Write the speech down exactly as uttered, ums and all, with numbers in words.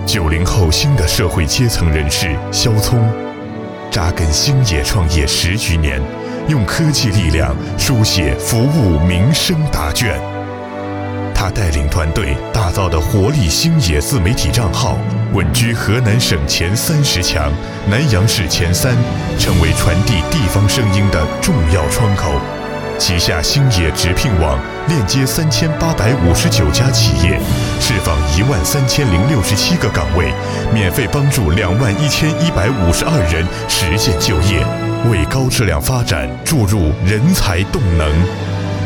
九零后新的社会阶层人士肖聪，扎根星野创业十余年，用科技力量书写服务民生答卷。他带领团队打造的活力星野自媒体账号，稳居河南省前三十强、南阳市前三，成为传递地方声音的重要窗口。旗下星野直聘网链接三千八百五十九家企业，释放一万三千零六十七个岗位，免费帮助两万一千一百五十二人实现就业，为高质量发展注入人才动能。